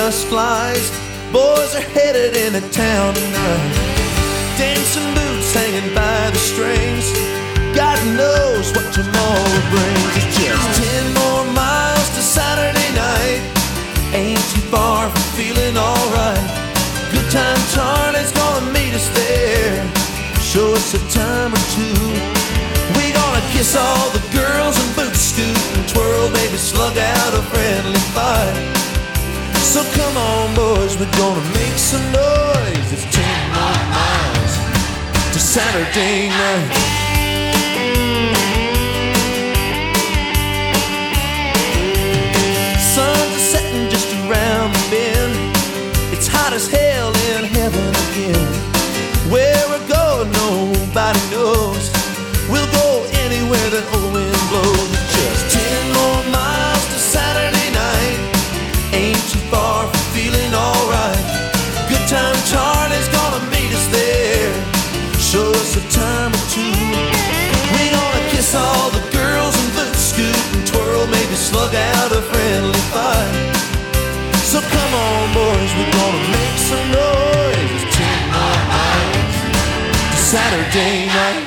dust flies. Boys are headed into town tonight. Dancing boots hanging by the strings. God knows what tomorrow brings. It's just 10 more miles to Saturday night. Ain't too far from feeling alright. Good time Charlie's gonna meet us there. Show us a time or two. We gonna kiss all the girls and boot scoot and twirl, maybe slug out a friendly fight. So come on boys, we're gonna make some noise. It's 10 more miles to Saturday night. Sun's setting just around the bend. It's hot as hell in heaven again. Where we're going nobody knows. We'll go anywhere that old wind blows. It's just 10 more miles to Saturday night. Ain't too far from feeling alright. Good time Charlie's gonna meet us there. Show us a time or two. We gonna kiss all the girls and boot scoot and twirl, maybe slug out a friendly fight. So come on boys, we're gonna make some noise. It's 10 more miles to Saturday night.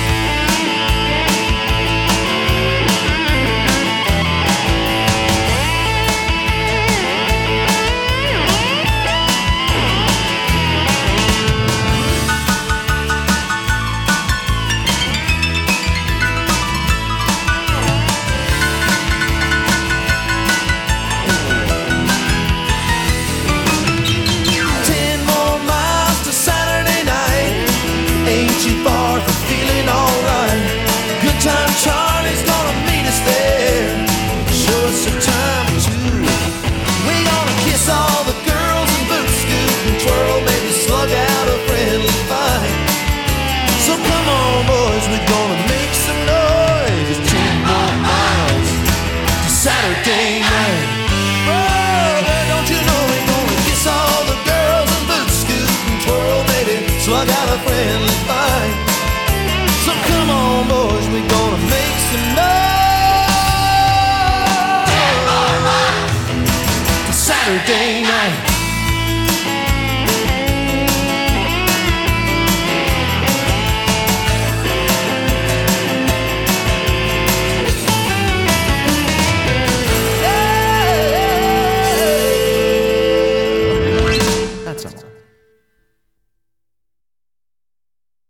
Charlie's gonna meet us there. Show us a time or two. We gonna kiss all the girls and boot scoot and twirl, maybe slug out a friendly fight. So come on boys, we're gonna make some noise. It's 10 more miles to Saturday night. Brother, don't you know we're gonna kiss all the girls and boot scoot and twirl, maybe slug out a friendly fight. So come on boys, we're gonna make some noise. Saturday night.